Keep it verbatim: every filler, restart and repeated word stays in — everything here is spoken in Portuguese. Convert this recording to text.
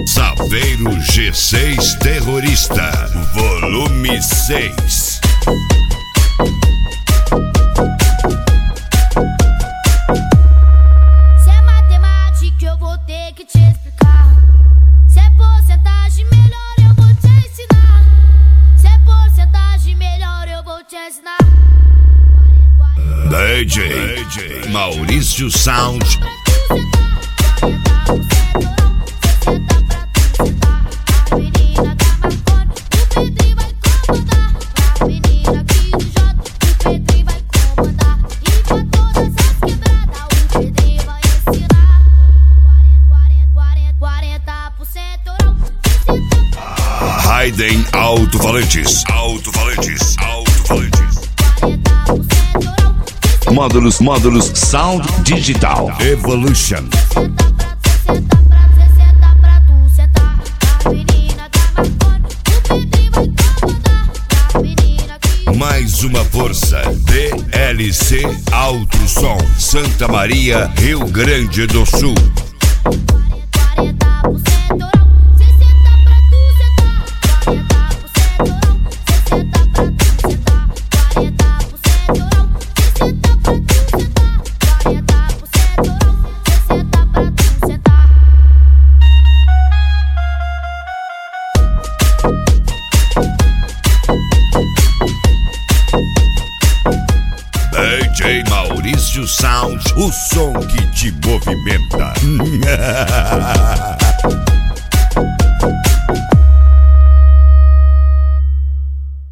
Saveiro G seis Terrorista, volume seis. Se é matemática eu vou ter que te explicar. Se é porcentagem melhor eu vou te ensinar. Se é porcentagem melhor eu vou te ensinar. D J Maurício Sound. Raiden Alto-Falantes. Alto-Falantes. Alto-Falantes. Módulos, módulos, Sound Digital Evolution. Mais uma força, D L C Alto Som, Santa Maria, Rio Grande do Sul. D J Maurício Sound, o som que te movimenta.